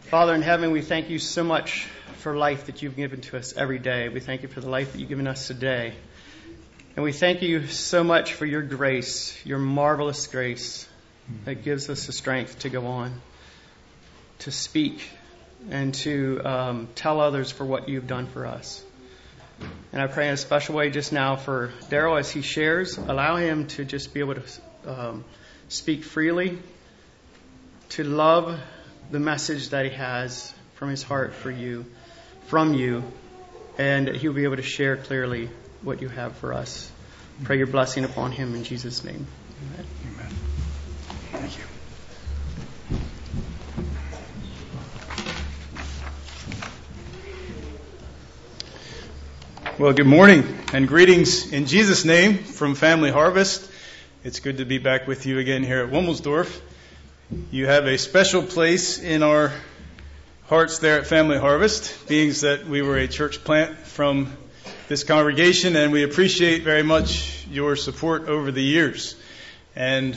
Father in heaven, we thank you so much for life that you've given to us every day. We thank you for the life that you've given us today. And we thank you so much for your grace, your marvelous grace that gives us the strength to go on, to speak, and to tell others for what you've done for us. And I pray in a special way just now for Daryl as he shares. Allow him to just be able to speak freely, to love the message that he has from his heart for you, from you, and he'll be able to share clearly what you have for us. Pray your blessing upon him in Jesus' name. Amen. Amen. Thank you. Well, good morning and greetings in Jesus' name from Family Harvest. It's good to be back with you again here at Womelsdorf. You have a special place in our hearts there at Family Harvest, being that we were a church plant from this congregation, and we appreciate very much your support over the years. And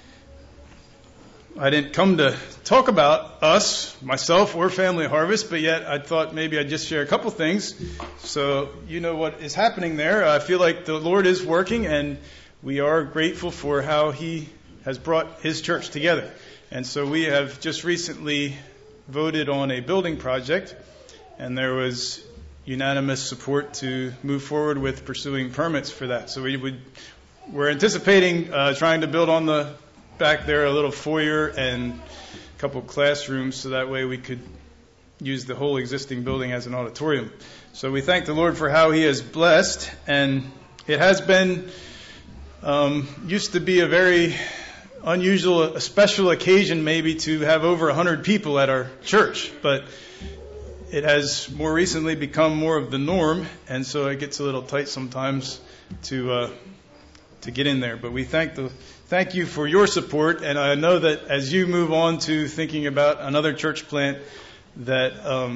I didn't come to talk about us, myself, or Family Harvest, but yet I thought maybe I'd just share a couple things so you know what is happening there. I feel like the Lord is working, and we are grateful for how He has brought His church together. And so we have just recently voted on a building project, and there was unanimous support to move forward with pursuing permits for that. So we're anticipating trying to build on the back there a little foyer and a couple classrooms, so that way we could use the whole existing building as an auditorium. So we thank the Lord for how He has blessed, and it has been used to be a very unusual, a special occasion maybe to have over 100 people at our church, but it has more recently become more of the norm, and so it gets a little tight sometimes to get in there. But we thank you for your support, and I know that as you move on to thinking about another church plant, that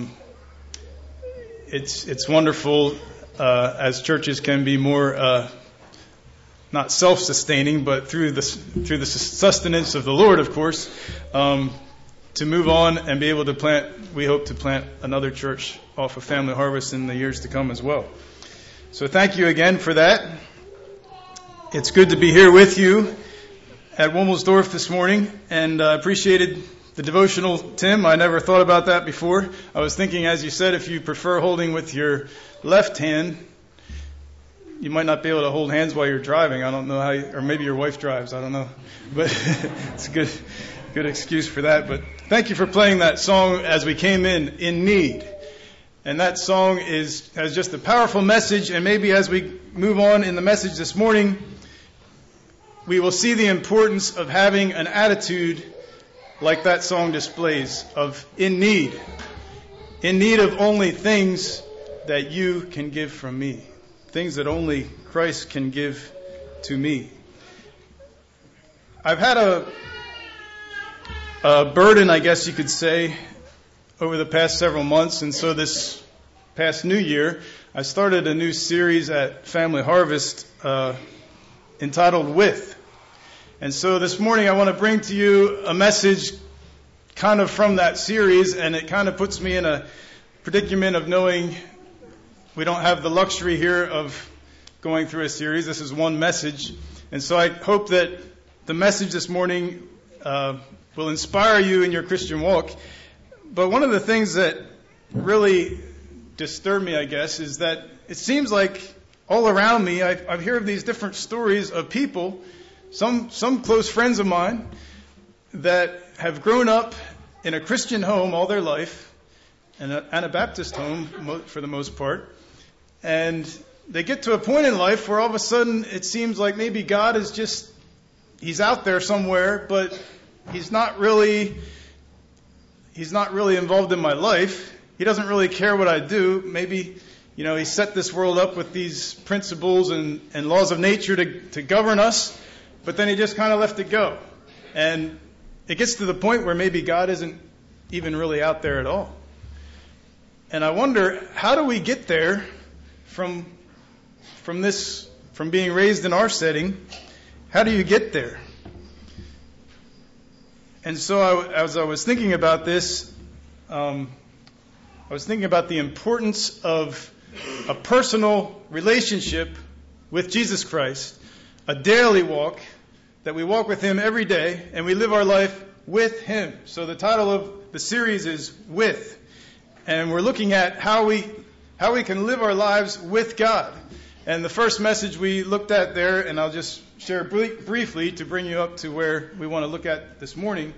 it's wonderful as churches can be more not self-sustaining, but through the sustenance of the Lord, of course, to move on and be able to plant. We hope to plant another church off of Family Harvest in the years to come as well. So thank you again for that. It's good to be here with you at Womelsdorf this morning, and I appreciated the devotional, Tim. I never thought about that before. I was thinking, as you said, if you prefer holding with your left hand, you might not be able to hold hands while you're driving. I don't know how, or maybe your wife drives. I don't know, but it's a good excuse for that. But thank you for playing that song as we came in need. And that song has just a powerful message. And maybe as we move on in the message this morning, we will see the importance of having an attitude like that song displays, of in need of only things that you can give from me. Things that only Christ can give to me. I've had a burden, I guess you could say, over the past several months. And so this past New Year, I started a new series at Family Harvest entitled With. And so this morning I want to bring to you a message kind of from that series, and it kind of puts me in a predicament of knowing we don't have the luxury here of going through a series. This is one message. And so I hope that the message this morning will inspire you in your Christian walk. But one of the things that really disturbed me, I guess, is that it seems like all around me I hear of these different stories of people, some close friends of mine, that have grown up in a Christian home all their life, and an Anabaptist home for the most part. And they get to a point in life where all of a sudden it seems like maybe God is He's out there somewhere, but He's not really involved in my life. He doesn't really care what I do. Maybe, He set this world up with these principles and laws of nature to govern us, but then He just kind of left it go. And it gets to the point where maybe God isn't even really out there at all. And I wonder, how do we get there from being raised in our setting? How do you get there? And so as I was thinking about this, I was thinking about the importance of a personal relationship with Jesus Christ, a daily walk, that we walk with Him every day, and we live our life with Him. So the title of the series is With, and we're looking at how we can live our lives with God. And the first message we looked at there, and I'll just share briefly to bring you up to where we want to look at this morning.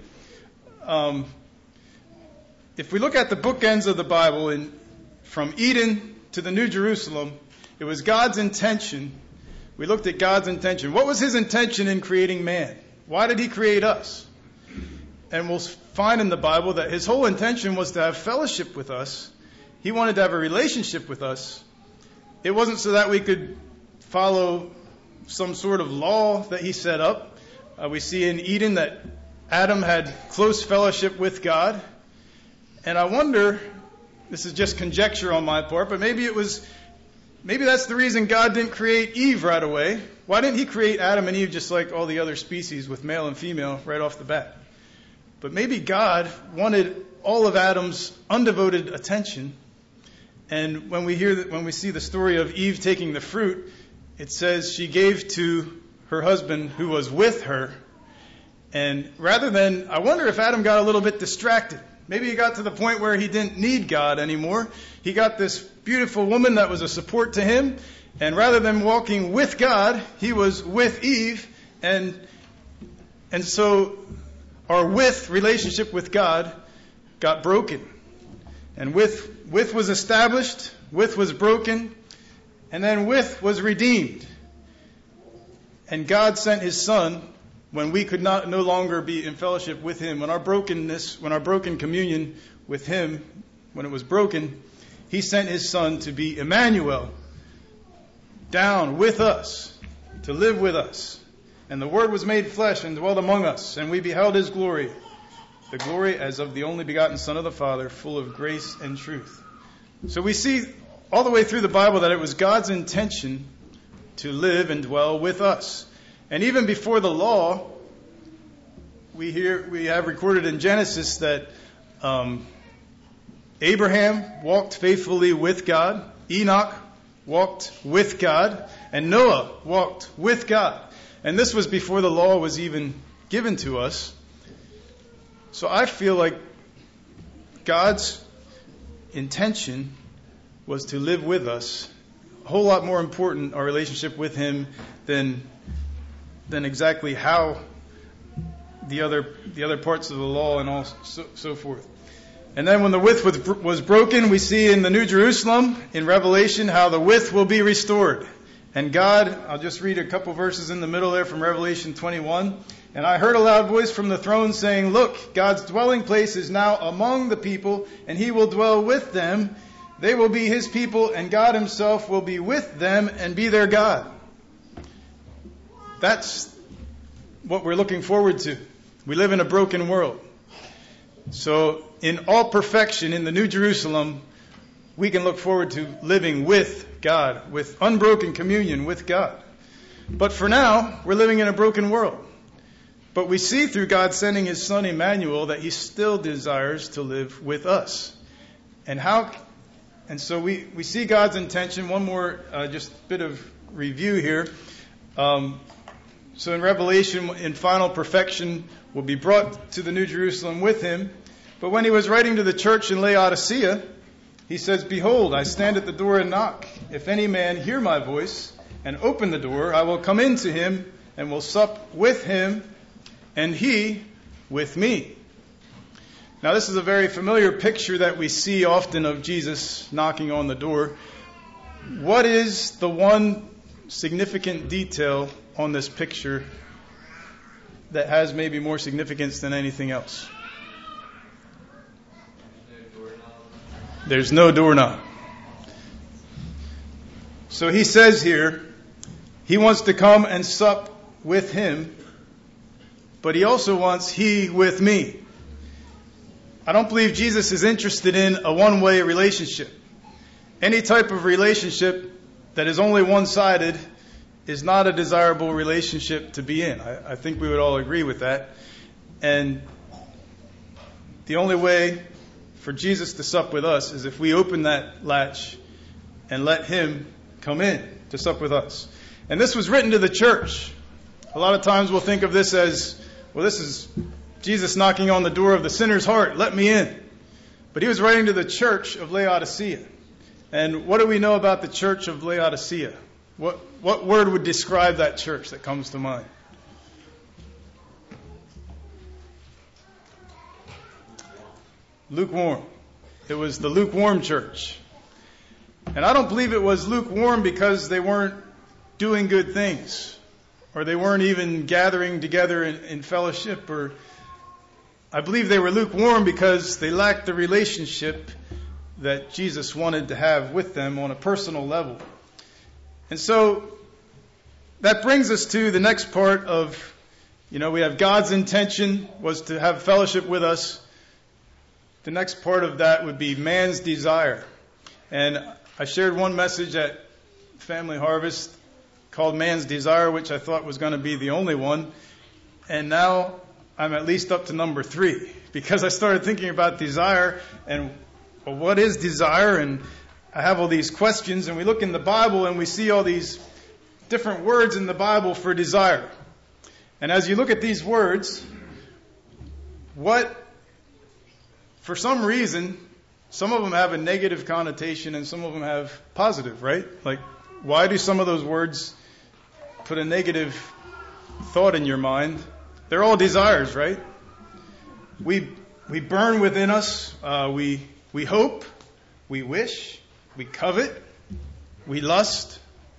If we look at the bookends of the Bible, from Eden to the New Jerusalem, it was God's intention. We looked at God's intention. What was His intention in creating man? Why did He create us? And we'll find in the Bible that His whole intention was to have fellowship with us. He wanted to have a relationship with us. It wasn't so that we could follow some sort of law that He set up. We see in Eden that Adam had close fellowship with God. And I wonder, this is just conjecture on my part, but maybe that's the reason God didn't create Eve right away. Why didn't He create Adam and Eve just like all the other species with male and female right off the bat? But maybe God wanted all of Adam's undevoted attention. And when we see the story of Eve taking the fruit, it says she gave to her husband who was with her. And I wonder if Adam got a little bit distracted. Maybe he got to the point where he didn't need God anymore. He got this beautiful woman that was a support to him. And rather than walking with God, he was with Eve. And so our relationship with God got broken. And with was established, with was broken, and then with was redeemed. And God sent His Son when we could no longer be in fellowship with Him. When our broken communion with Him, when it was broken, He sent His Son to be Emmanuel, down with us, to live with us. And the Word was made flesh and dwelt among us, and we beheld His glory, the glory as of the only begotten Son of the Father, full of grace and truth. So we see all the way through the Bible that it was God's intention to live and dwell with us. And even before the law, we have recorded in Genesis that Abraham walked faithfully with God, Enoch walked with God, and Noah walked with God. And this was before the law was even given to us. So I feel like God's intention was to live with us. A whole lot more important, our relationship with Him, than exactly how the other parts of the law and all so forth. And then when the width was broken, we see in the New Jerusalem, in Revelation, how the width will be restored. And God, I'll just read a couple verses in the middle there from Revelation 21. And I heard a loud voice from the throne saying, "Look, God's dwelling place is now among the people, and He will dwell with them. They will be His people, and God Himself will be with them and be their God." That's what we're looking forward to. We live in a broken world. So in all perfection in the New Jerusalem, we can look forward to living with God, with unbroken communion with God. But for now, we're living in a broken world. But we see through God sending His Son Emmanuel that He still desires to live with us. And so we see God's intention. One more just bit of review here. So in Revelation, in final perfection, will be brought to the New Jerusalem with Him. But when He was writing to the church in Laodicea, He says, "Behold, I stand at the door and knock. If any man hear my voice and open the door, I will come in to him and will sup with him and he with me." Now this is a very familiar picture that we see often of Jesus knocking on the door. What is the one significant detail on this picture that has maybe more significance than anything else? There's no doorknob. So He says here, He wants to come and sup with Him, but He also wants He with me. I don't believe Jesus is interested in a one-way relationship. Any type of relationship that is only one-sided is not a desirable relationship to be in. I think we would all agree with that. And the only way for Jesus to sup with us is if we open that latch and let him come in to sup with us. And this was written to the church. A lot of times we'll think of this as, well, this is Jesus knocking on the door of the sinner's heart. Let me in. But he was writing to the church of Laodicea. And what do we know about the church of Laodicea? What word would describe that church that comes to mind? Lukewarm. It was the lukewarm church. And I don't believe it was lukewarm because they weren't doing good things, or they weren't even gathering together in fellowship, or I believe they were lukewarm because they lacked the relationship that Jesus wanted to have with them on a personal level. And so that brings us to the next part of, we have God's intention was to have fellowship with us. The next part of that would be man's desire. And I shared one message at Family Harvest called Man's Desire, which I thought was going to be the only one. And now I'm at least up to number 3, because I started thinking about desire and, well, what is desire? And I have all these questions, and we look in the Bible and we see all these different words in the Bible for desire. And as you look at these words, for some reason, some of them have a negative connotation and some of them have positive, right? Like, why do some of those words put a negative thought in your mind? They're all desires, right? We burn within us. We hope. We wish. We covet. We lust.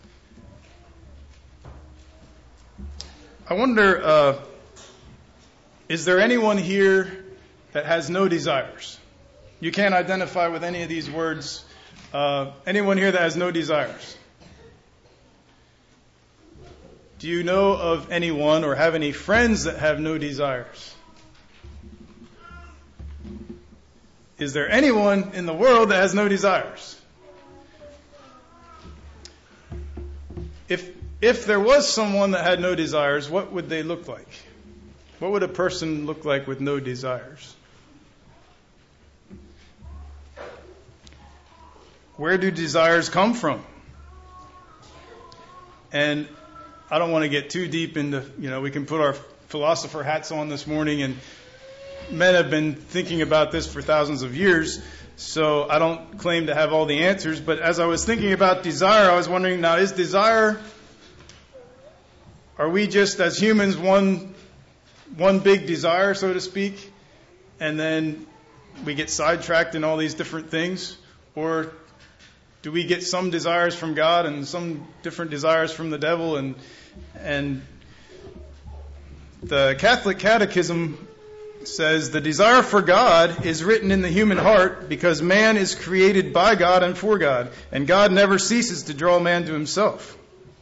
I wonder, is there anyone here that has no desires? You can't identify with any of these words. Anyone here that has no desires? Do you know of anyone or have any friends that have no desires? Is there anyone in the world that has no desires? If there was someone that had no desires, what would they look like? What would a person look like with no desires? Where do desires come from? And I don't want to get too deep into, we can put our philosopher hats on this morning, and men have been thinking about this for thousands of years, so I don't claim to have all the answers. But as I was thinking about desire, I was wondering, now, is desire, are we just as humans one big desire, so to speak, and then we get sidetracked in all these different things? Or do we get some desires from God and some different desires from the devil? And the Catholic Catechism says the desire for God is written in the human heart because man is created by God and for God, and God never ceases to draw man to himself.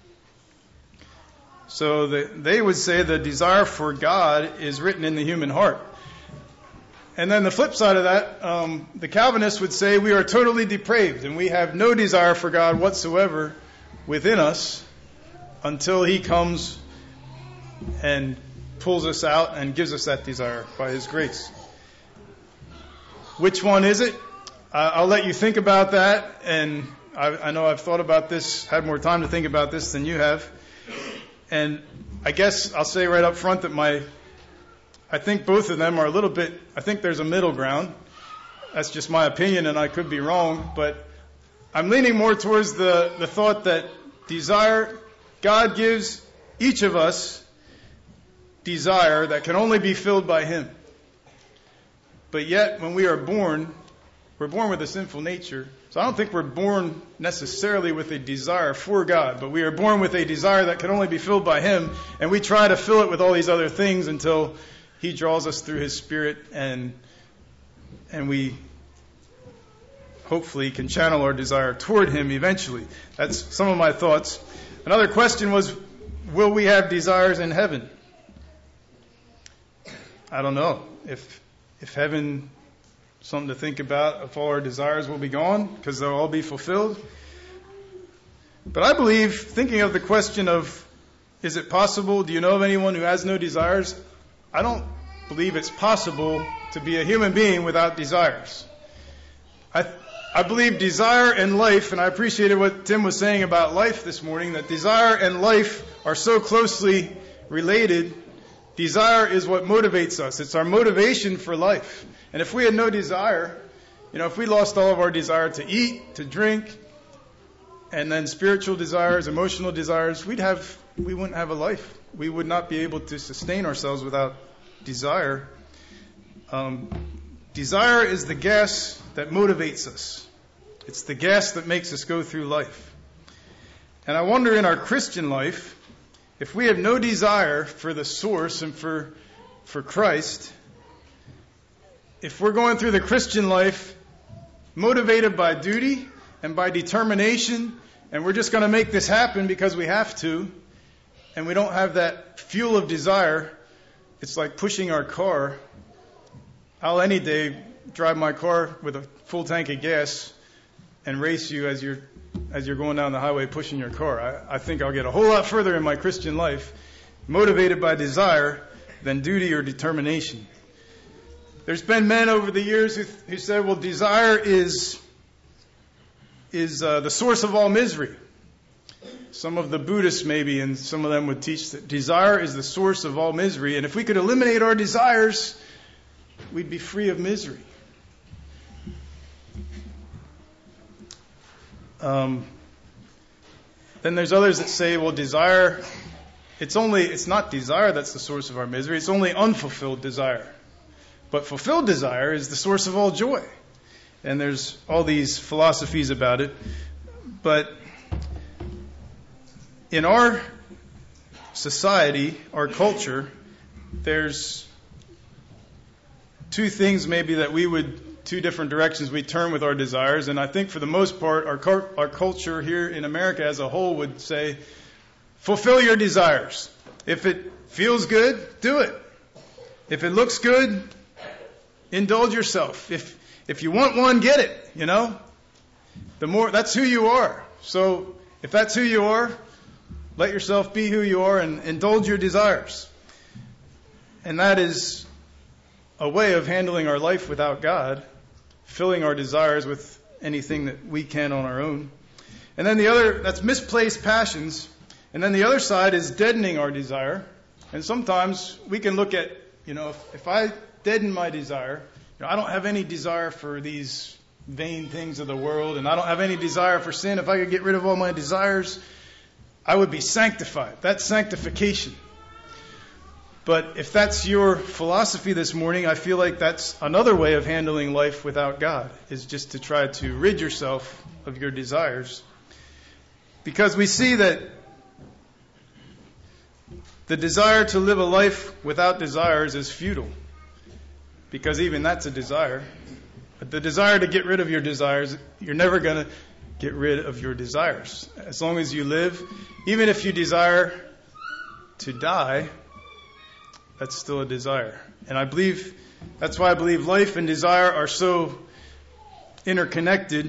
So they would say the desire for God is written in the human heart. And then the flip side of that, the Calvinists would say we are totally depraved and we have no desire for God whatsoever within us until he comes and pulls us out and gives us that desire by his grace. Which one is it? I'll let you think about that. And I know I've thought about this, had more time to think about this than you have. And I guess I'll say right up front that I think both of them are I think there's a middle ground. That's just my opinion, and I could be wrong, but I'm leaning more towards the thought that desire, God gives each of us desire that can only be filled by him. But yet, when we are born, we're born with a sinful nature. So I don't think we're born necessarily with a desire for God, but we are born with a desire that can only be filled by him, and we try to fill it with all these other things until he draws us through his Spirit, and we hopefully can channel our desire toward him eventually. That's some of my thoughts. Another question was, will we have desires in heaven? I don't know. If heaven, something to think about, if all our desires will be gone because they'll all be fulfilled. But I believe, thinking of the question of, is it possible, do you know of anyone who has no desires? I don't believe it's possible to be a human being without desires. I believe desire and life, and I appreciated what Tim was saying about life this morning, that desire and life are so closely related. Desire is what motivates us. It's our motivation for life. And if we had no desire, if we lost all of our desire to eat, to drink, and then spiritual desires, emotional desires, we wouldn't have a life. We would not be able to sustain ourselves without desire. Desire is the gas that motivates us. It's the gas that makes us go through life. And I wonder in our Christian life, if we have no desire for the source and for Christ, if we're going through the Christian life motivated by duty and by determination, and we're just going to make this happen because we have to, and we don't have that fuel of desire, it's like pushing our car. I'll any day drive my car with a full tank of gas and race you as you're going down the highway pushing your car. I think I'll get a whole lot further in my Christian life motivated by desire than duty or determination. There's been men over the years who said, well, desire is the source of all misery. Some of the Buddhists maybe, and some of them would teach that desire is the source of all misery. And if we could eliminate our desires, we'd be free of misery. Then there's others that say, well, desire, it's not desire that's the source of our misery. It's only unfulfilled desire. But fulfilled desire is the source of all joy. And there's all these philosophies about it. But in our society, our culture, there's two things maybe that two different directions we turn with our desires. And I think for the most part, our culture here in America as a whole would say, fulfill your desires. If it feels good, do it. If it looks good, indulge yourself. If you want one, get it, that's who you are. So if that's who you are, let yourself be who you are and indulge your desires. And that is a way of handling our life without God, filling our desires with anything that we can on our own. And then that's misplaced passions. And then the other side is deadening our desire. And sometimes we can look at, if I deaden my desire, I don't have any desire for these vain things of the world, and I don't have any desire for sin. If I could get rid of all my desires, I would be sanctified. That's sanctification. But if that's your philosophy this morning, I feel like that's another way of handling life without God, is just to try to rid yourself of your desires. Because we see that the desire to live a life without desires is futile. Because even that's a desire. But the desire to get rid of your desires, you're never going to get rid of your desires. As long as you live, even if you desire to die, that's still a desire. And that's why I believe life and desire are so interconnected.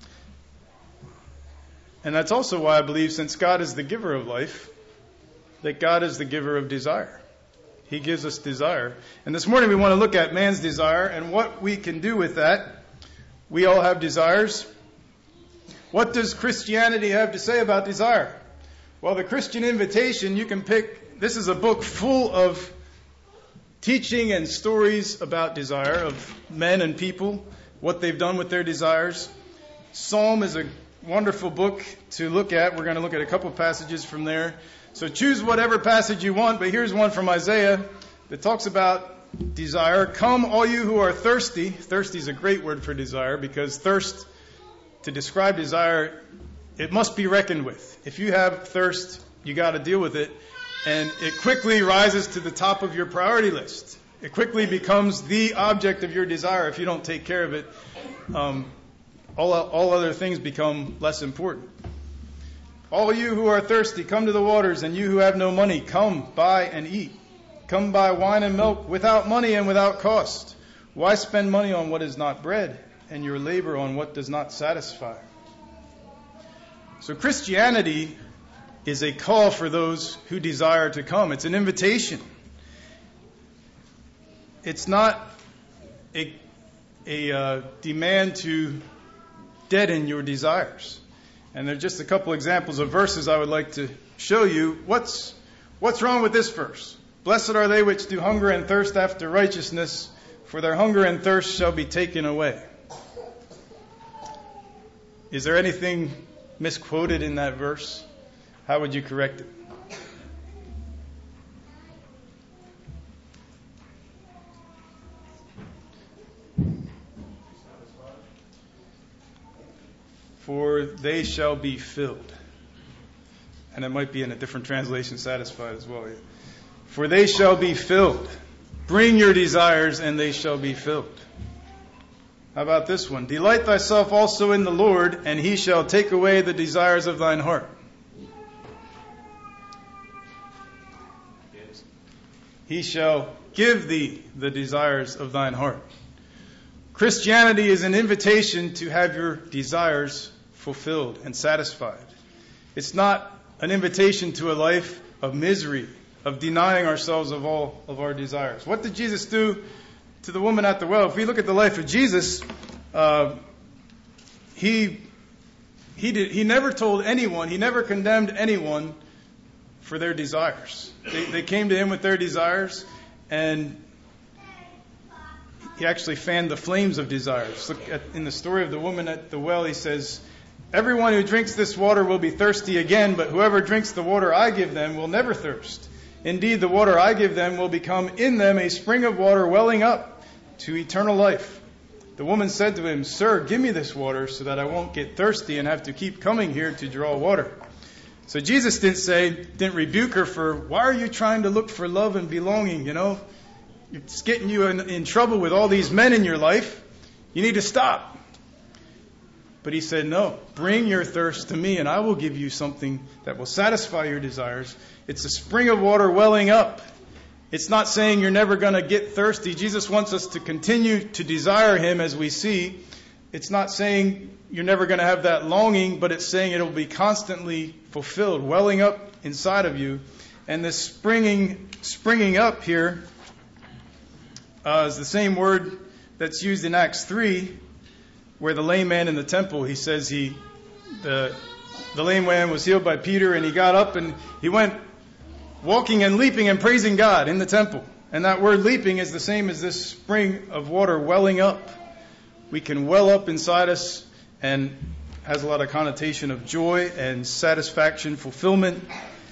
And that's also why I believe, since God is the giver of life, that God is the giver of desire. He gives us desire. And this morning we want to look at man's desire and what we can do with that. We all have desires. What does Christianity have to say about desire? Well, the Christian Invitation, you can pick. This is a book full of teaching and stories about desire, of men and people, what they've done with their desires. Psalm is a wonderful book to look at. We're going to look at a couple passages from there. So choose whatever passage you want, but here's one from Isaiah that talks about desire. Come, all you who are thirsty. Thirsty is a great word for desire, because thirst, to describe desire, it must be reckoned with. If you have thirst, you got to deal with it. And it quickly rises to the top of your priority list. It quickly becomes the object of your desire. If you don't take care of it, all other things become less important. All you who are thirsty, come to the waters, and you who have no money, come, buy and eat. Come buy wine and milk without money and without cost. Why spend money on what is not bread, and your labor on what does not satisfy? So Christianity is a call for those who desire to come. It's an invitation. It's not a demand to deaden your desires. And there are just a couple examples of verses I would like to show you. What's wrong with this verse? Blessed are they which do hunger and thirst after righteousness, for their hunger and thirst shall be taken away. Is there anything misquoted in that verse? How would you correct it? For they shall be filled. And it might be in a different translation, satisfied as well. For they shall be filled. Bring your desires and they shall be filled. How about this one? Delight thyself also in the Lord, and he shall take away the desires of thine heart. He shall give thee the desires of thine heart. Christianity is an invitation to have your desires fulfilled and satisfied. It's not an invitation to a life of misery, of denying ourselves of all of our desires. What did Jesus do to the woman at the well? If we look at the life of Jesus, he never told anyone, he never condemned anyone for their desires. They came to him with their desires, and he actually fanned the flames of desires. Look in the story of the woman at the well, he says, everyone who drinks this water will be thirsty again, but whoever drinks the water I give them will never thirst. Indeed, the water I give them will become in them a spring of water welling up to eternal life. The woman said to him, Sir, give me this water so that I won't get thirsty and have to keep coming here to draw water. So Jesus didn't rebuke her for, why are you trying to look for love and belonging, It's getting you in trouble with all these men in your life. You need to stop. But he said, no, bring your thirst to me and I will give you something that will satisfy your desires. It's a spring of water welling up. It's not saying you're never going to get thirsty. Jesus wants us to continue to desire him as we see. It's not saying you're never going to have that longing, but it's saying it'll be constantly fulfilled, welling up inside of you. And this springing up here is the same word that's used in Acts 3, where the lame man in the temple, he says the lame man was healed by Peter, and he got up and he went walking and leaping and praising God in the temple. And that word leaping is the same as this spring of water welling up. We can well up inside us, and has a lot of connotation of joy and satisfaction, fulfillment.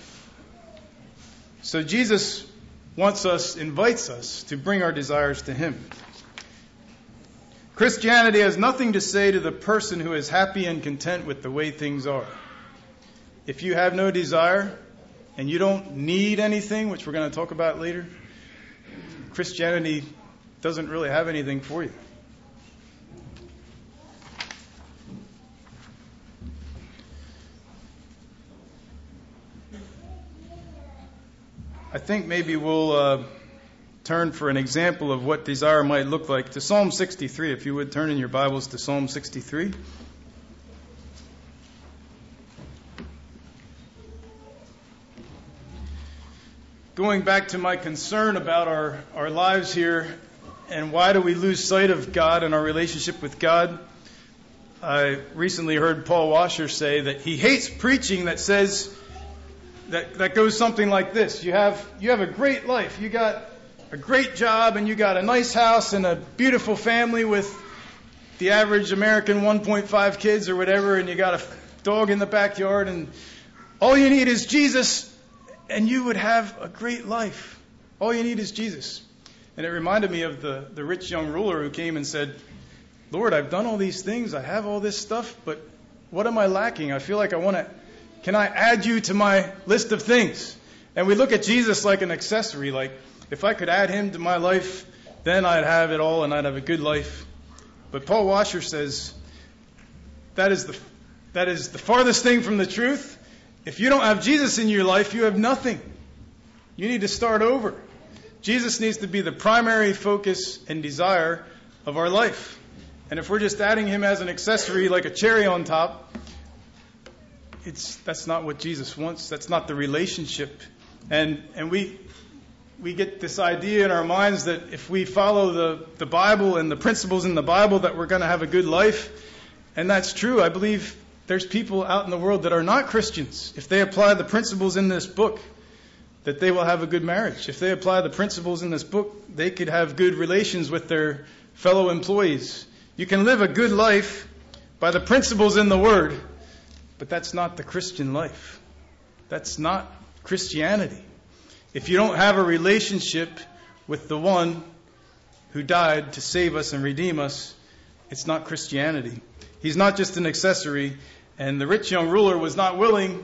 So Jesus invites us to bring our desires to him. Christianity has nothing to say to the person who is happy and content with the way things are. If you have no desire and you don't need anything, which we're going to talk about later, Christianity doesn't really have anything for you. I think maybe we'll turn for an example of what desire might look like to Psalm 63. If you would turn in your Bibles to Psalm 63. Going back to my concern about our lives here and why do we lose sight of God and our relationship with God, I recently heard Paul Washer say that he hates preaching that says that goes something like this. You have a great life. You got a great job and you got a nice house and a beautiful family with the average American 1.5 kids or whatever, and you got a dog in the backyard, and all you need is Jesus and you would have a great life. All you need is Jesus. And it reminded me of the rich young ruler who came and said, Lord, I've done all these things. I have all this stuff, but what am I lacking? I feel like can I add you to my list of things? And we look at Jesus like an accessory, like if I could add him to my life, then I'd have it all and I'd have a good life. But Paul Washer says that is the farthest thing from the truth. If you don't have Jesus in your life, you have nothing. You need to start over. Jesus needs to be the primary focus and desire of our life. And if we're just adding him as an accessory, like a cherry on top, that's not what Jesus wants. That's not the relationship. And we we get this idea in our minds that if we follow the Bible and the principles in the Bible that we're going to have a good life. And that's true. I believe there's people out in the world that are not Christians. If they apply the principles in this book, that they will have a good marriage. If they apply the principles in this book, they could have good relations with their fellow employees. You can live a good life by the principles in the Word, but that's not the Christian life. That's not Christianity. If you don't have a relationship with the one who died to save us and redeem us, it's not Christianity. He's not just an accessory. And the rich young ruler was not willing.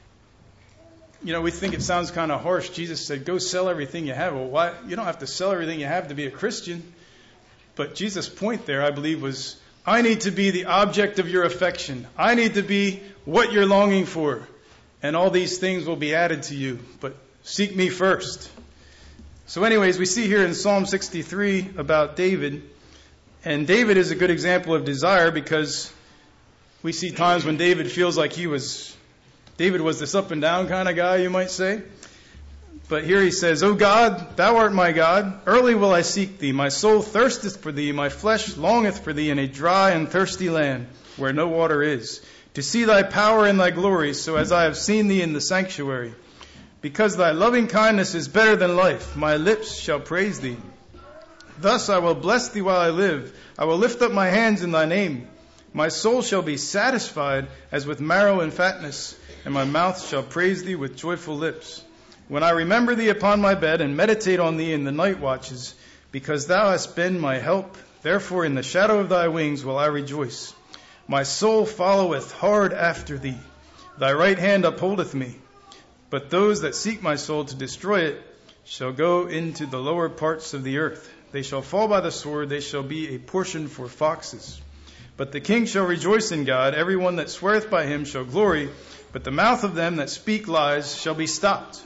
We think it sounds kind of harsh. Jesus said, go sell everything you have. Well, why? You don't have to sell everything you have to be a Christian. But Jesus' point there, I believe, was, I need to be the object of your affection. I need to be what you're longing for. And all these things will be added to you. But seek me first. So anyways, we see here in Psalm 63 about David. And David is a good example of desire because we see times when David feels like David was this up and down kind of guy, you might say. But here he says, O God, thou art my God. Early will I seek thee. My soul thirsteth for thee. My flesh longeth for thee in a dry and thirsty land where no water is, to see thy power and thy glory, so as I have seen thee in the sanctuary. Because thy loving kindness is better than life, my lips shall praise thee. Thus I will bless thee while I live. I will lift up my hands in thy name. My soul shall be satisfied as with marrow and fatness, and my mouth shall praise thee with joyful lips. When I remember thee upon my bed and meditate on thee in the night watches, because thou hast been my help, therefore in the shadow of thy wings will I rejoice. My soul followeth hard after thee. Thy right hand upholdeth me. But those that seek my soul to destroy it shall go into the lower parts of the earth. They shall fall by the sword. They shall be a portion for foxes. But the king shall rejoice in God. Every one that sweareth by him shall glory. But the mouth of them that speak lies shall be stopped.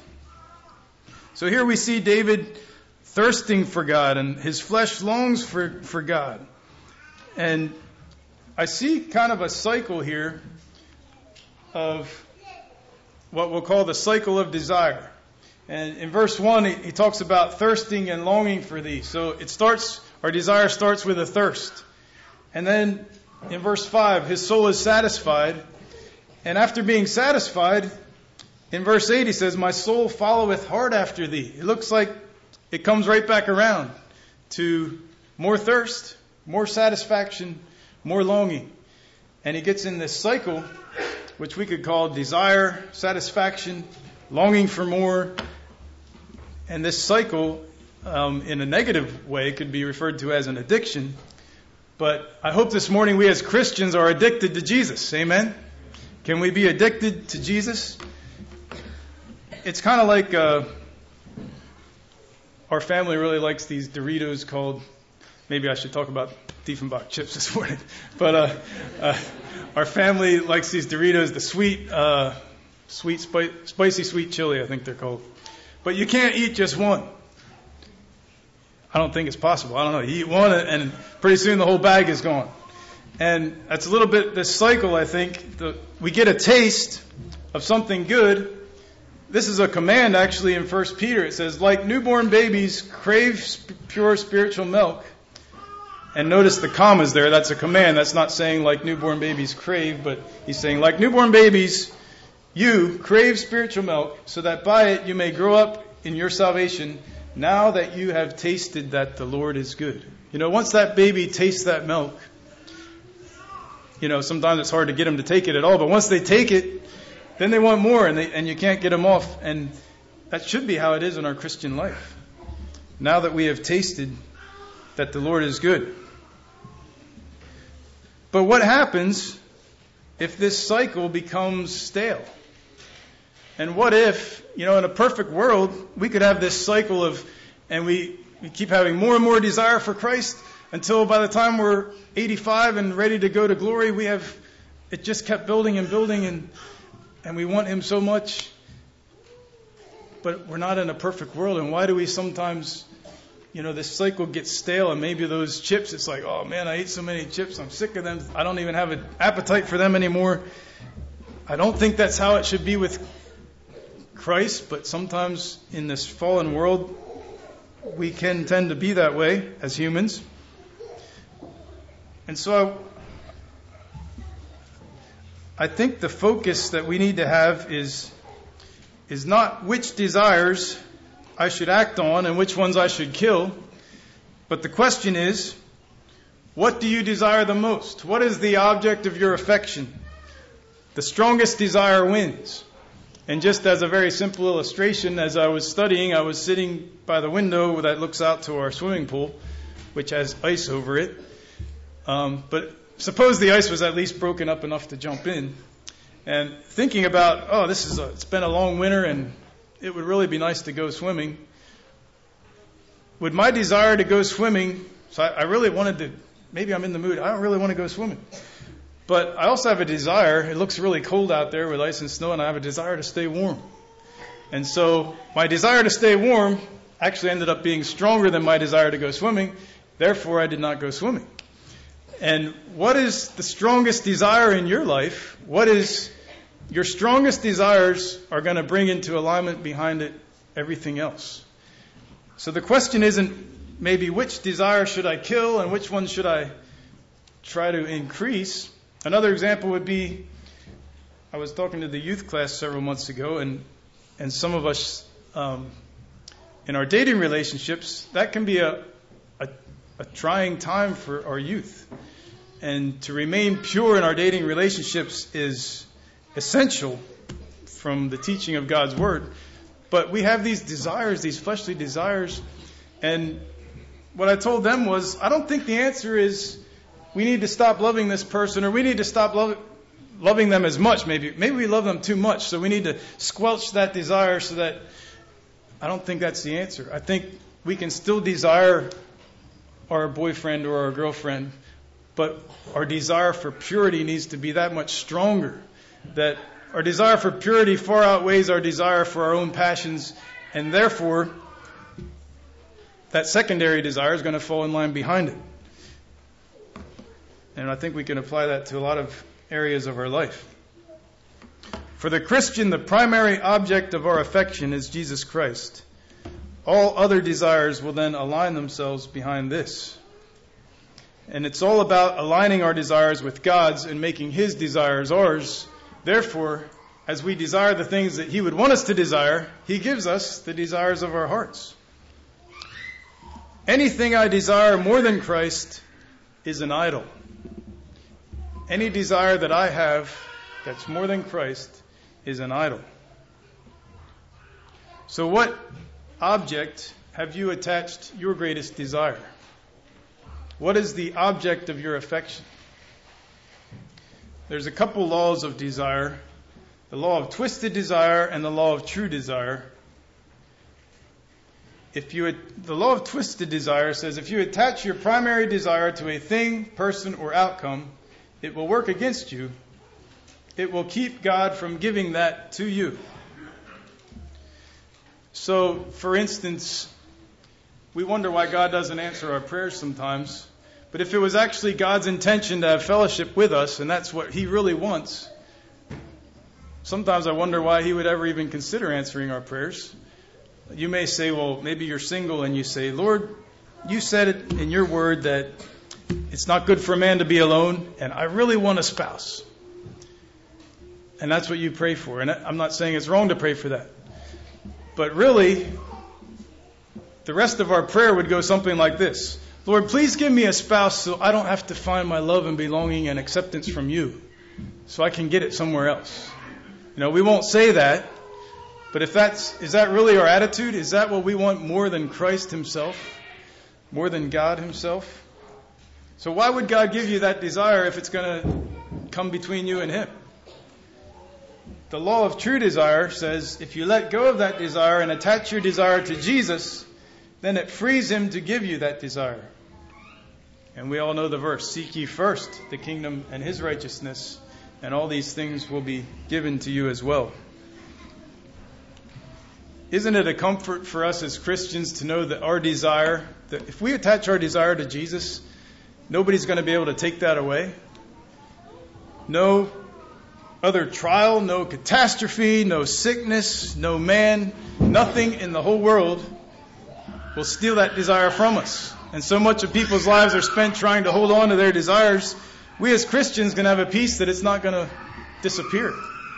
So here we see David thirsting for God, and his flesh longs for God. And I see kind of a cycle here of what we'll call the cycle of desire. And in verse 1, he talks about thirsting and longing for thee. So our desire starts with a thirst. And then in verse 5, his soul is satisfied. And after being satisfied, in verse 8 he says, my soul followeth hard after thee. It looks like it comes right back around to more thirst, more satisfaction, more longing. And he gets in this cycle, which we could call desire, satisfaction, longing for more. And this cycle, in a negative way, could be referred to as an addiction. But I hope this morning we as Christians are addicted to Jesus. Amen? Can we be addicted to Jesus? It's kind of like our family really likes these Doritos called, maybe I should talk about Diefenbach chips this morning. But our family likes these Doritos, the spicy sweet chili, I think they're called. But you can't eat just one. I don't think it's possible. I don't know. You eat one and pretty soon the whole bag is gone. And that's a little bit this cycle, I think. We get a taste of something good. This is a command actually in 1 Peter. It says, like newborn babies crave pure spiritual milk. And notice the commas there. That's a command. That's not saying like newborn babies crave, but he's saying like newborn babies, you crave spiritual milk so that by it you may grow up in your salvation now that you have tasted that the Lord is good. Once that baby tastes that milk, sometimes it's hard to get them to take it at all, but once they take it, then they want more and you can't get them off. And that should be how it is in our Christian life. Now that we have tasted that the Lord is good. But what happens if this cycle becomes stale? And what if, in a perfect world, we could have this cycle and we keep having more and more desire for Christ until by the time we're 85 and ready to go to glory, it just kept building and building and we want Him so much. But we're not in a perfect world. And why do we sometimes, this cycle gets stale and maybe those chips, it's like, oh man, I ate so many chips, I'm sick of them. I don't even have an appetite for them anymore. I don't think that's how it should be with Christ, but sometimes in this fallen world, we can tend to be that way as humans. And so I think the focus that we need to have is not which desires I should act on and which ones I should kill, but the question is, what do you desire the most? What is the object of your affection? The strongest desire wins. And just as a very simple illustration, as I was studying, I was sitting by the window that looks out to our swimming pool, which has ice over it. But suppose the ice was at least broken up enough to jump in. And thinking about, it's been a long winter and it would really be nice to go swimming. Would my desire to go swimming, so I really wanted to, maybe I'm in the mood, I don't really want to go swimming. But I also have a desire, it looks really cold out there with ice and snow, and I have a desire to stay warm. And so my desire to stay warm actually ended up being stronger than my desire to go swimming. Therefore, I did not go swimming. And what is the strongest desire in your life? What is your strongest desires are going to bring into alignment behind it everything else. So the question isn't maybe which desire should I kill and which one should I try to increase. Another example would be, I was talking to the youth class several months ago, and some of us in our dating relationships, that can be a trying time for our youth. And to remain pure in our dating relationships is essential from the teaching of God's Word. But we have these desires, these fleshly desires, and what I told them was, I don't think the answer is we need to stop loving this person, or we need to stop loving them as much. Maybe we love them too much, so we need to squelch that desire so that... I don't think that's the answer. I think we can still desire our boyfriend or our girlfriend, but our desire for purity needs to be that much stronger. That our desire for purity far outweighs our desire for our own passions, and therefore that secondary desire is going to fall in line behind it. And I think we can apply that to a lot of areas of our life. For the Christian, the primary object of our affection is Jesus Christ. All other desires will then align themselves behind this. And it's all about aligning our desires with God's and making His desires ours. Therefore, as we desire the things that He would want us to desire, He gives us the desires of our hearts. Anything I desire more than Christ is an idol. Any desire that I have that's more than Christ is an idol. So what object have you attached your greatest desire? What is the object of your affection? There's a couple laws of desire. The law of twisted desire and the law of true desire. The law of twisted desire says if you attach your primary desire to a thing, person, or outcome, it will work against you. It will keep God from giving that to you. So, for instance, we wonder why God doesn't answer our prayers sometimes. But if it was actually God's intention to have fellowship with us, and that's what He really wants, sometimes I wonder why He would ever even consider answering our prayers. You may say, well, maybe you're single and you say, Lord, you said it in your word that it's not good for a man to be alone, and I really want a spouse. And that's what you pray for. And I'm not saying it's wrong to pray for that. But really, the rest of our prayer would go something like this. Lord, please give me a spouse so I don't have to find my love and belonging and acceptance from you, so I can get it somewhere else. We won't say that, but is that really our attitude? Is that what we want more than Christ Himself? More than God Himself? So why would God give you that desire if it's going to come between you and Him? The law of true desire says if you let go of that desire and attach your desire to Jesus, then it frees Him to give you that desire. And we all know the verse, seek ye first the kingdom and His righteousness, and all these things will be given to you as well. Isn't it a comfort for us as Christians to know that our desire, that if we attach our desire to Jesus, nobody's going to be able to take that away? No other trial, no catastrophe, no sickness, no man, nothing in the whole world will steal that desire from us. And so much of people's lives are spent trying to hold on to their desires. We as Christians can have a peace that it's not going to disappear.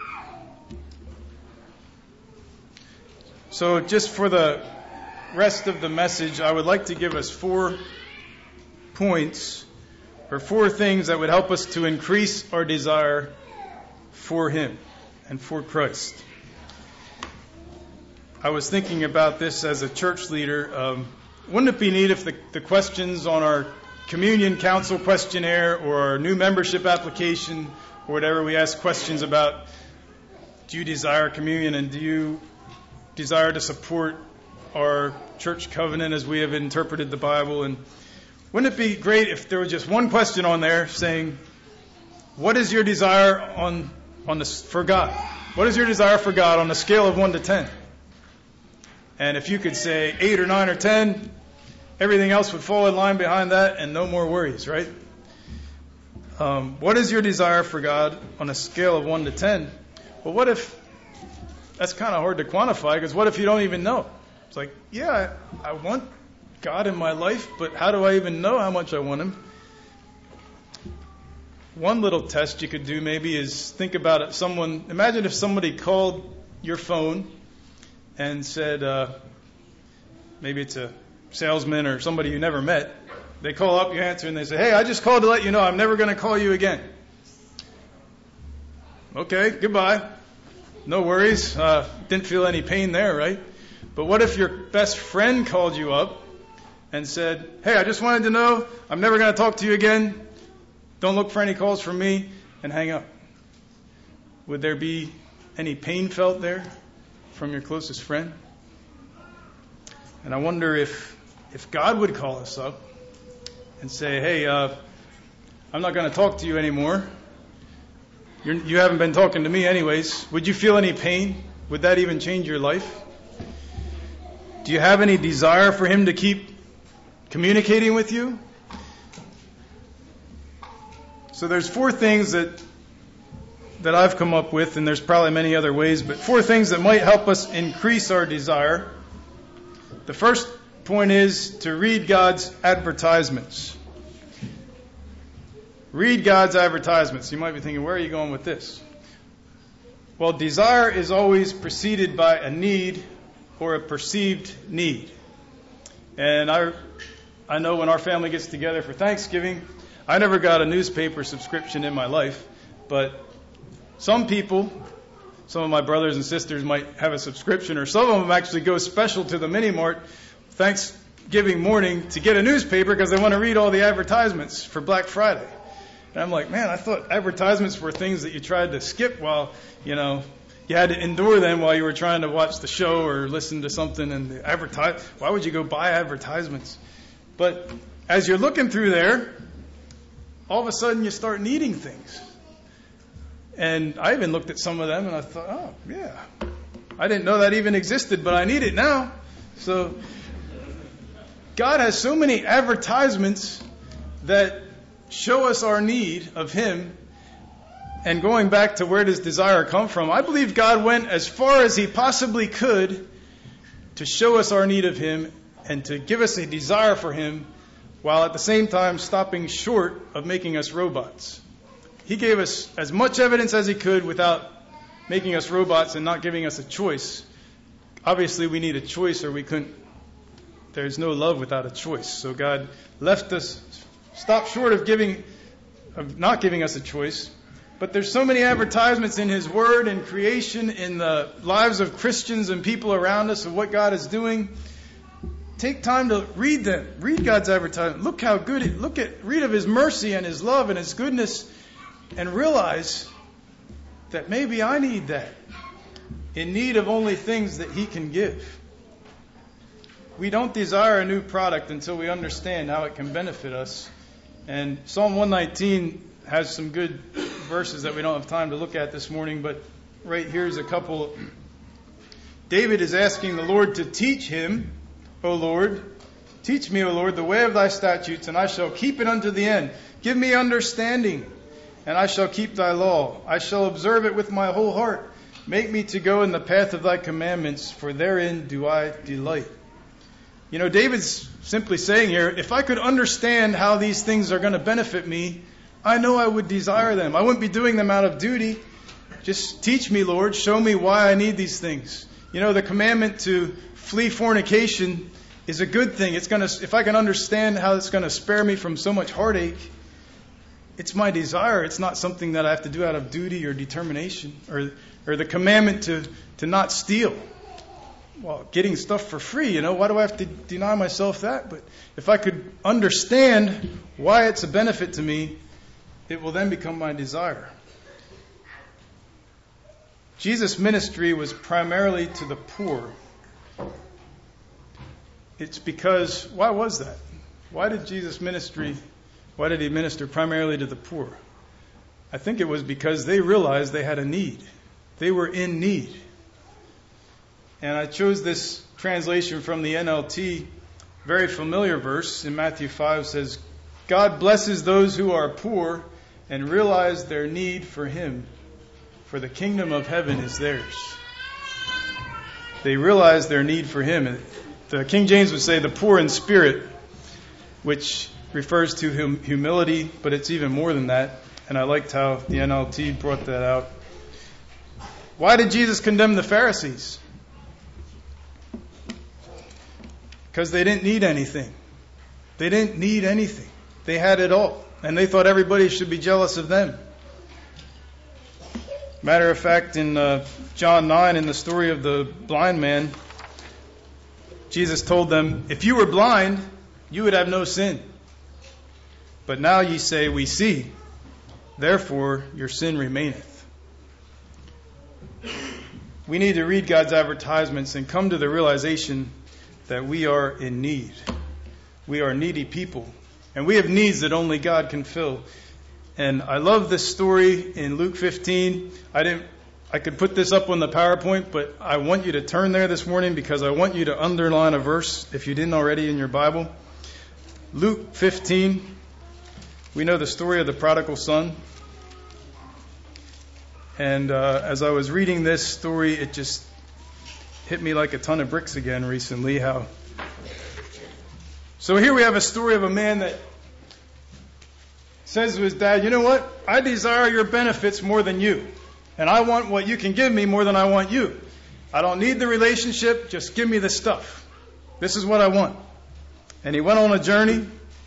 So just for the rest of the message, I would like to give us 4 points or 4 things that would help us to increase our desire for Him and for Christ. I was thinking about this as a church leader. Wouldn't it be neat if the questions on our communion council questionnaire or our new membership application or whatever, we ask questions about, do you desire communion and do you desire to support our church covenant as we have interpreted the Bible? And wouldn't it be great if there was just one question on there saying, what is your desire for God? What is your desire for God on a scale of 1 to 10? And if you could say 8 or 9 or 10, everything else would fall in line behind that and no more worries, right? What is your desire for God on a scale of 1 to 10? Well, what if, that's kind of hard to quantify, because what if you don't even know? It's like, yeah, I want God in my life, but how do I even know how much I want Him? One little test you could do maybe is think about it. Imagine if somebody called your phone and said, maybe it's a salesman or somebody you never met. They call up, you answer, and they say, hey, I just called to let you know I'm never going to call you again. Okay, goodbye. No worries. Didn't feel any pain there, right? But what if your best friend called you up and said, hey, I just wanted to know I'm never going to talk to you again. Don't look for any calls from me, and hang up. Would there be any pain felt there from your closest friend? And I wonder if God would call us up and say, hey, I'm not going to talk to you anymore. You haven't been talking to me anyways. Would you feel any pain? Would that even change your life? Do you have any desire for Him to keep communicating with you? So there's 4 things that I've come up with, and there's probably many other ways, but 4 things that might help us increase our desire. The first point is to read God's advertisements. Read God's advertisements. You might be thinking, where are you going with this? Well, desire is always preceded by a need or a perceived need. And I know when our family gets together for Thanksgiving, I never got a newspaper subscription in my life, but some people, some of my brothers and sisters might have a subscription, or some of them actually go special to the Mini Mart Thanksgiving morning to get a newspaper because they want to read all the advertisements for Black Friday. And I'm like, man, I thought advertisements were things that you tried to skip while, you had to endure them while you were trying to watch the show or listen to something. And why would you go buy advertisements? But as you're looking through there, all of a sudden you start needing things. And I even looked at some of them and I thought, oh, yeah, I didn't know that even existed, but I need it now. So God has so many advertisements that show us our need of Him. And going back to where does desire come from, I believe God went as far as He possibly could to show us our need of Him and to give us a desire for Him, while at the same time stopping short of making us robots. He gave us as much evidence as He could without making us robots and not giving us a choice. Obviously, we need a choice, or we couldn't. There's no love without a choice. So God left us, stopped short of not giving us a choice. But there's so many advertisements in His Word and creation, in the lives of Christians and people around us, of what God is doing. Take time to read them. Read God's advertisement. Look how good read of His mercy and His love and His goodness, and realize that maybe I need that, in need of only things that He can give. We don't desire a new product until we understand how it can benefit us. And Psalm 119 has some good verses that we don't have time to look at this morning, but right here's a couple. David is asking the Lord to teach him, O Lord, teach me, O Lord, the way of thy statutes, and I shall keep it unto the end. Give me understanding, and I shall keep thy law. I shall observe it with my whole heart. Make me to go in the path of thy commandments, for therein do I delight. David's simply saying here, if I could understand how these things are going to benefit me, I know I would desire them. I wouldn't be doing them out of duty. Just teach me, Lord. Show me why I need these things. The commandment to flee fornication is a good thing. If I can understand how it's going to spare me from so much heartache, it's my desire. It's not something that I have to do out of duty or determination. Or the commandment to not steal. Well, getting stuff for free, why do I have to deny myself that? But if I could understand why it's a benefit to me, it will then become my desire. Jesus' ministry was primarily to the poor. It's because, why was that? Why did he minister primarily to the poor? I think it was because they realized they had a need. They were in need. And I chose this translation from the NLT, very familiar verse in Matthew 5 says, God blesses those who are poor and realize their need for Him, for the kingdom of heaven is theirs. They realize their need for Him. The King James would say the poor in spirit, which refers to humility, but it's even more than that. And I liked how the NLT brought that out. Why did Jesus condemn the Pharisees? Because they didn't need anything. They didn't need anything. They had it all. And they thought everybody should be jealous of them. Matter of fact, in John 9, in the story of the blind man, Jesus told them, if you were blind, you would have no sin. But now ye say, we see. Therefore, your sin remaineth. We need to read God's advertisements and come to the realization that we are in need. We are needy people. And we have needs that only God can fill. And I love this story in Luke 15. I could put this up on the PowerPoint, but I want you to turn there this morning because I want you to underline a verse if you didn't already in your Bible. Luke 15. We know the story of the prodigal son. And as I was reading this story, it just hit me like a ton of bricks again recently. So here we have a story of a man that says to his dad, you know what? I desire your benefits more than you. And I want what you can give me more than I want you. I don't need the relationship. Just give me the stuff. This is what I want. And he went on a journey.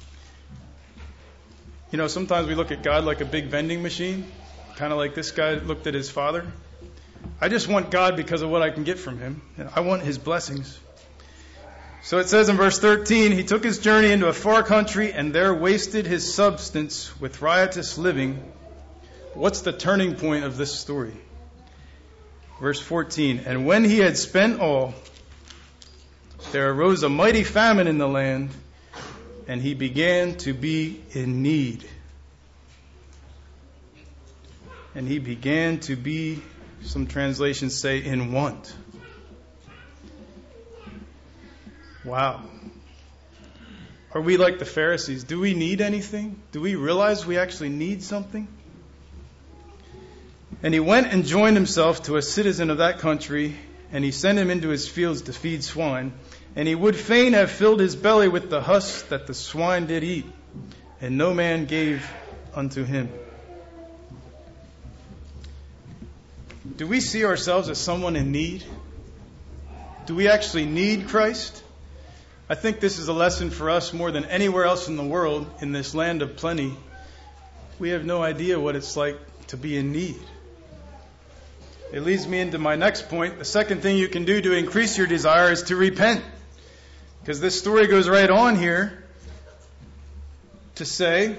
Sometimes we look at God like a big vending machine. Kind of like this guy looked at his father. I just want God because of what I can get from Him. And I want His blessings. So it says in verse 13, he took his journey into a far country and there wasted his substance with riotous living. What's the turning point of this story? Verse 14, and when he had spent all, there arose a mighty famine in the land, and he began to be in need. And he began to be, some translations say, in want. Wow. Are we like the Pharisees? Do we need anything? Do we realize we actually need something? And he went and joined himself to a citizen of that country, and he sent him into his fields to feed swine. And he would fain have filled his belly with the husk that the swine did eat, and no man gave unto him. Do we see ourselves as someone in need? Do we actually need Christ? I think this is a lesson for us more than anywhere else in the world, in this land of plenty. We have no idea what it's like to be in need. It leads me into my next point. The second thing you can do to increase your desire is to repent. Because this story goes right on here to say,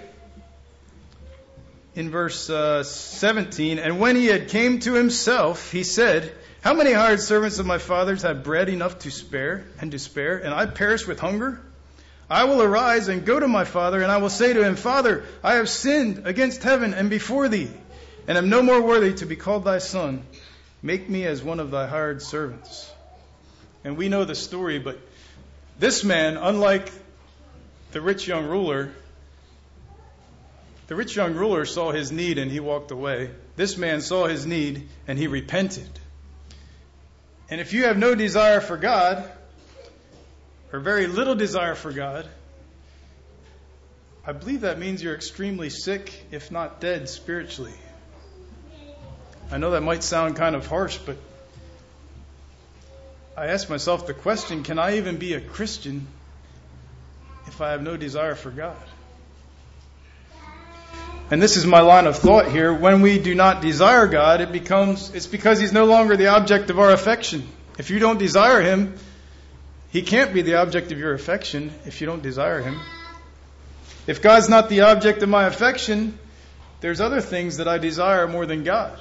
in verse 17, and when he had came to himself, he said, how many hired servants of my father's have bread enough to spare, and I perish with hunger? I will arise and go to my father, and I will say to him, Father, I have sinned against heaven and before thee, and am no more worthy to be called thy son. Make me as one of thy hired servants. And we know the story, but this man, unlike the rich young ruler saw his need and he walked away. This man saw his need and he repented. And if you have no desire for God, or very little desire for God, I believe that means you're extremely sick, if not dead, spiritually. I know that might sound kind of harsh, but I ask myself the question, can I even be a Christian if I have no desire for God? And this is my line of thought here. When we do not desire God, it's because He's no longer the object of our affection. If you don't desire Him, He can't be the object of your affection if you don't desire Him. If God's not the object of my affection, there's other things that I desire more than God.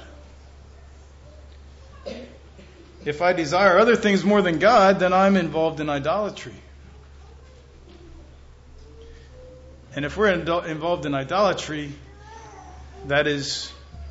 If I desire other things more than God, then I'm involved in idolatry. And if we're involved in idolatry, that is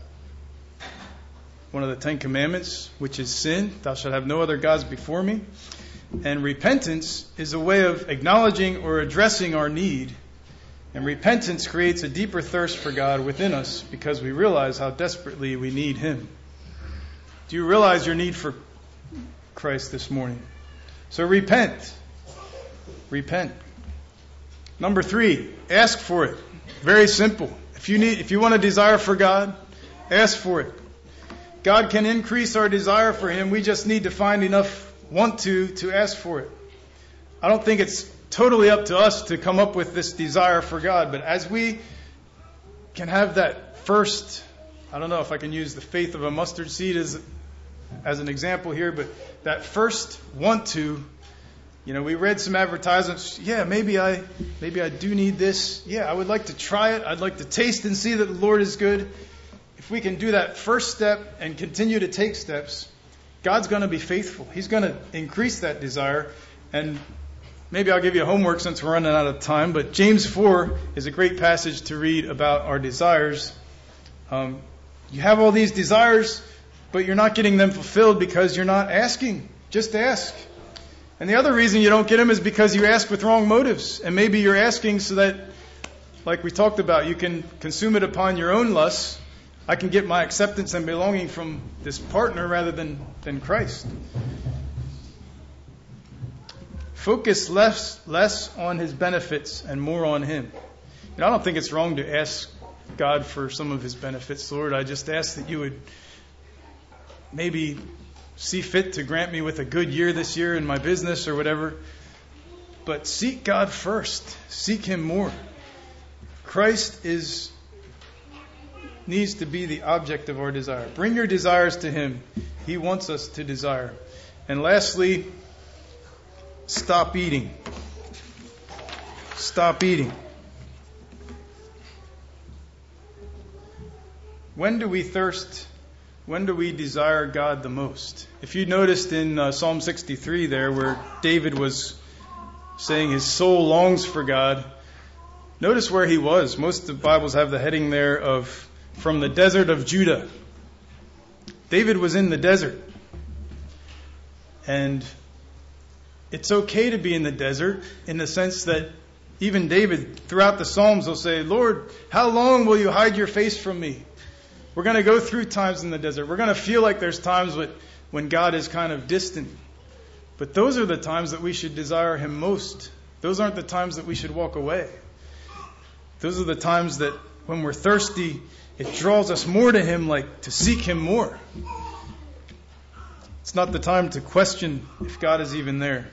one of the 10 Commandments, which is sin. Thou shalt have no other gods before me. And repentance is a way of acknowledging or addressing our need. And repentance creates a deeper thirst for God within us because we realize how desperately we need Him. Do you realize your need for Christ this morning? So repent. Repent. Number 3, ask for it. Very simple. If you want a desire for God, ask for it. God can increase our desire for Him. We just need to find enough want to ask for it. I don't think it's totally up to us to come up with this desire for God, but as we can have that first, I don't know if I can use the faith of a mustard seed as an example here, but that first want to, we read some advertisements. Yeah, maybe I do need this. Yeah, I would like to try it. I'd like to taste and see that the Lord is good. If we can do that first step and continue to take steps, God's going to be faithful. He's going to increase that desire. And maybe I'll give you homework since we're running out of time, but James 4 is a great passage to read about our desires. You have all these desires, but you're not getting them fulfilled because you're not asking. Just ask. And the other reason you don't get them is because you ask with wrong motives. And maybe you're asking so that, like we talked about, you can consume it upon your own lusts. I can get my acceptance and belonging from this partner rather than Christ. Focus less on His benefits and more on Him. I don't think it's wrong to ask God for some of His benefits. Lord, I just ask that you would maybe see fit to grant me with a good year this year in my business or whatever. But seek God first. Seek Him more. Christ needs to be the object of our desire. Bring your desires to Him. He wants us to desire. And lastly, stop eating. Stop eating. When do we thirst? When do we desire God the most? If you noticed in Psalm 63 there, where David was saying his soul longs for God, notice where he was. Most of the Bibles have the heading there of from the desert of Judah. David was in the desert. And it's okay to be in the desert in the sense that even David, throughout the Psalms, will say, Lord, how long will you hide your face from me? We're going to go through times in the desert. We're going to feel like there's times when God is kind of distant. But those are the times that we should desire Him most. Those aren't the times that we should walk away. Those are the times that when we're thirsty, it draws us more to Him, like to seek Him more. It's not the time to question if God is even there.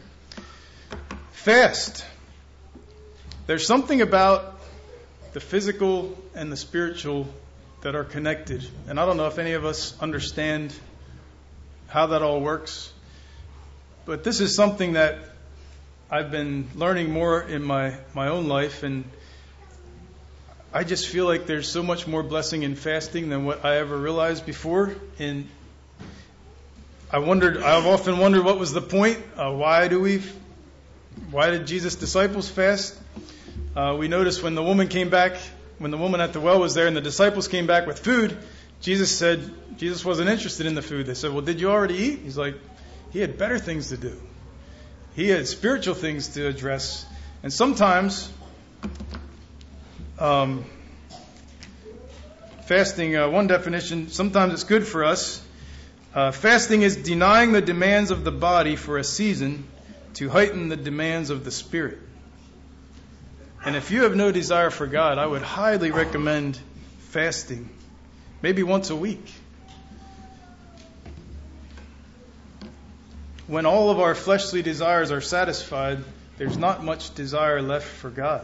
Fast. There's something about the physical and the spiritual that are connected. And I don't know if any of us understand how that all works. But this is something that I've been learning more in my own life. And I just feel like there's so much more blessing in fasting than what I ever realized before. And I've often wondered what was the point. Why did Jesus' disciples fast? We noticed when the woman at the well was there and the disciples came back with food, Jesus wasn't interested in the food. They said, well, did you already eat? He's like, he had better things to do. He had spiritual things to address. And sometimes fasting, one definition, sometimes it's good for us. Fasting is denying the demands of the body for a season to heighten the demands of the Spirit. And if you have no desire for God, I would highly recommend fasting, maybe once a week. When all of our fleshly desires are satisfied, there's not much desire left for God.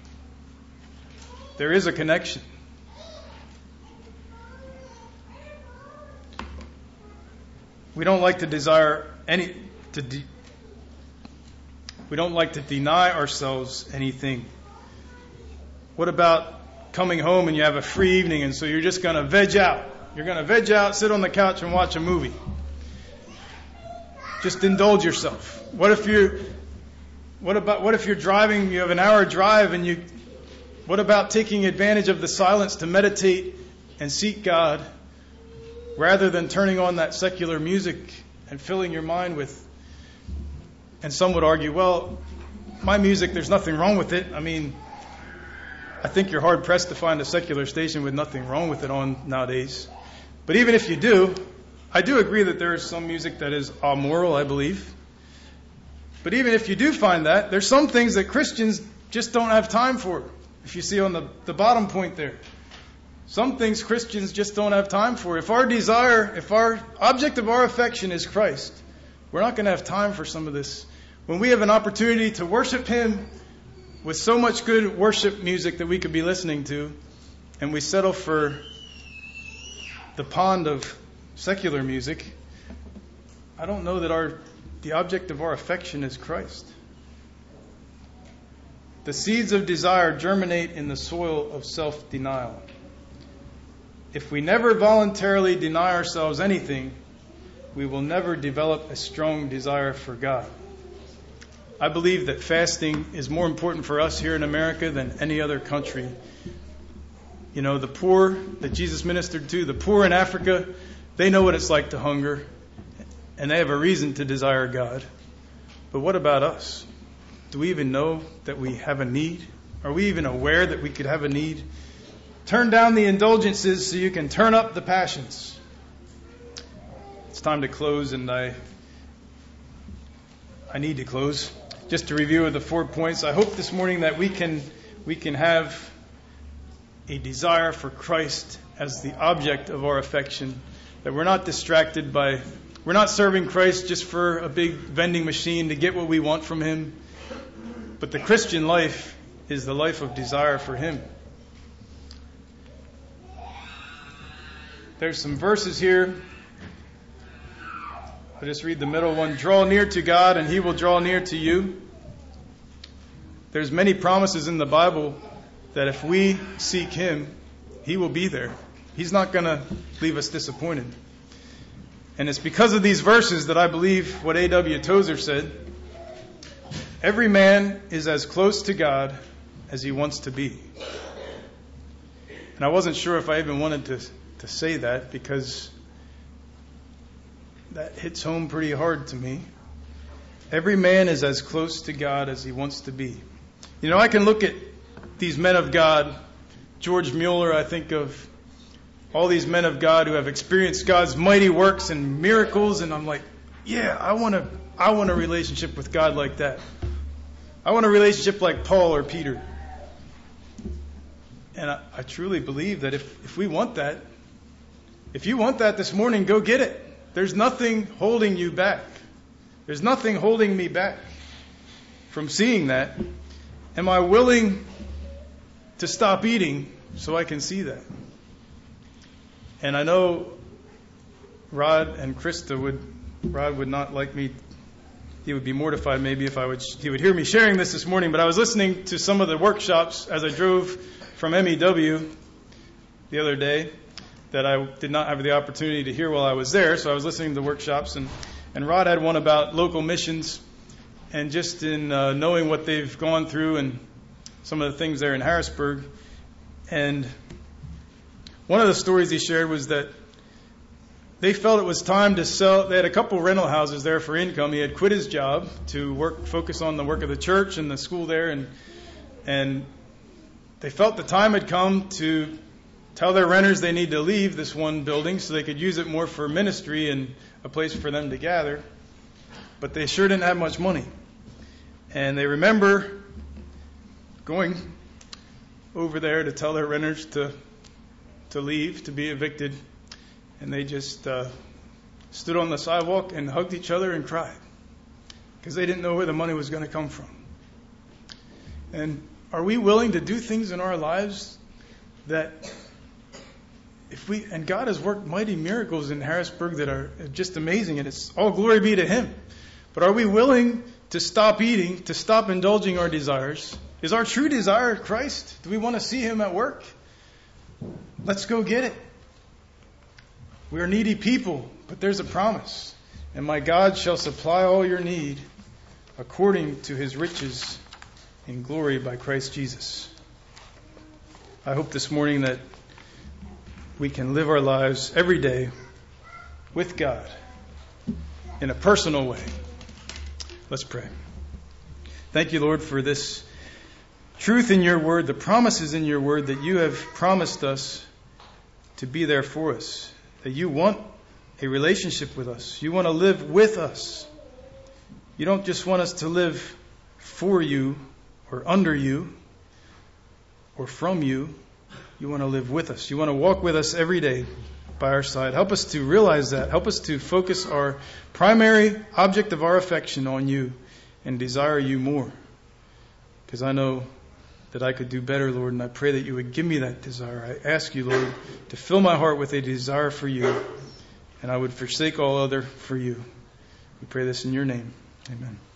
There is a connection. We don't like to we don't like to deny ourselves anything. What about coming home and you have a free evening, and so you're just going to veg out? You're going to veg out, sit on the couch and watch a movie. Just indulge yourself. What if you're driving, you have an hour drive, and what about taking advantage of the silence to meditate and seek God rather than turning on that secular music and filling your mind with, and some would argue, well, my music, there's nothing wrong with it. I mean, I think you're hard pressed to find a secular station with nothing wrong with it on nowadays. But even if you do, I do agree that there is some music that is amoral, I believe. But even if you do find that, there's some things that Christians just don't have time for. If you see on the bottom point there, some things Christians just don't have time for. If our object of our affection is Christ, we're not going to have time for some of this. When we have an opportunity to worship Him with so much good worship music that we could be listening to, and we settle for the pond of secular music, I don't know that the object of our affection is Christ. The seeds of desire germinate in the soil of self-denial. If we never voluntarily deny ourselves anything, we will never develop a strong desire for God. I believe that fasting is more important for us here in America than any other country. You know, the poor that Jesus ministered to, the poor in Africa, they know what it's like to hunger, and they have a reason to desire God. But what about us? Do we even know that we have a need? Are we even aware that we could have a need? Turn down the indulgences so you can turn up the passions. It's time to close, and I need to close. Just to review the 4 points, I hope this morning that we can have a desire for Christ as the object of our affection, that we're not distracted by, we're not serving Christ just for a big vending machine to get what we want from Him, but the Christian life is the life of desire for Him. There's some verses here. I'll just read the middle one. Draw near to God and He will draw near to you. There's many promises in the Bible that if we seek Him, He will be there. He's not going to leave us disappointed. And it's because of these verses that I believe what A.W. Tozer said. Every man is as close to God as he wants to be. And I wasn't sure if I even wanted to say that, because that hits home pretty hard to me. Every man is as close to God as he wants to be. You know, I can look at these men of God, George Mueller, I think of all these men of God who have experienced God's mighty works and miracles, and I'm like, yeah, I want a relationship with God like that. I want a relationship like Paul or Peter. And I truly believe that if we want that, if you want that this morning, go get it. There's nothing holding you back. There's nothing holding me back from seeing that. Am I willing to stop eating so I can see that? And I know Rod and Krista would not like me. He would be mortified maybe if he would hear me sharing this morning. But I was listening to some of the workshops as I drove from MEW the other day that I did not have the opportunity to hear while I was there. So I was listening to the workshops, and Rod had one about local missions, and just in knowing what they've gone through and some of the things there in Harrisburg. And one of the stories he shared was that they felt it was time to sell. They had a couple rental houses there for income. He had quit his job to focus on the work of the church and the school there, and they felt the time had come to tell their renters they need to leave this one building so they could use it more for ministry and a place for them to gather. But they sure didn't have much money. And they remember going over there to tell their renters to leave, to be evicted. And they just stood on the sidewalk and hugged each other and cried because they didn't know where the money was going to come from. And are we willing to do things in our lives that and God has worked mighty miracles in Harrisburg that are just amazing, and it's all glory be to Him. But are we willing to stop eating, to stop indulging our desires? Is our true desire Christ? Do we want to see Him at work? Let's go get it. We are needy people, but there's a promise. And my God shall supply all your need according to His riches in glory by Christ Jesus. I hope this morning that we can live our lives every day with God in a personal way. Let's pray. Thank you, Lord, for this truth in your word, the promises in your word that you have promised us to be there for us, that you want a relationship with us. You want to live with us. You don't just want us to live for you or under you or from you. You want to live with us. You want to walk with us every day by our side. Help us to realize that. Help us to focus our primary object of our affection on you and desire you more. Because I know that I could do better, Lord, and I pray that you would give me that desire. I ask you, Lord, to fill my heart with a desire for you, and I would forsake all other for you. We pray this in your name. Amen.